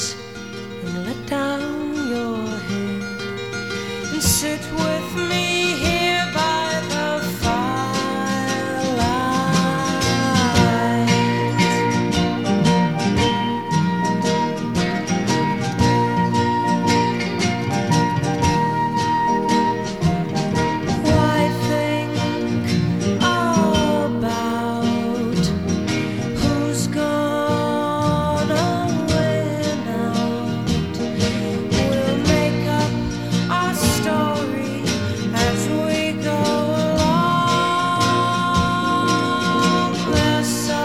secrets and let down your head and sit with me here by the firelight. Why think about who's gone away now? We'll make up our story as we go along. There's so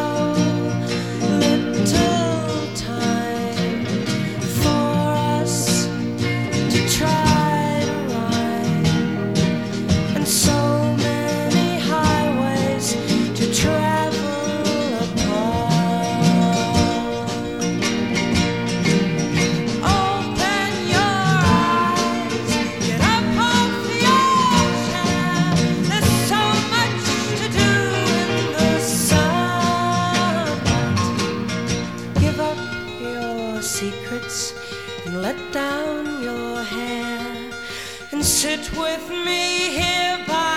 little time for us to try to rhyme, and so many highways to travel upon. Open your eyes, get up off the ocean. There's so much to do in the sun. Give up your secrets and let down your hair and sit with me here by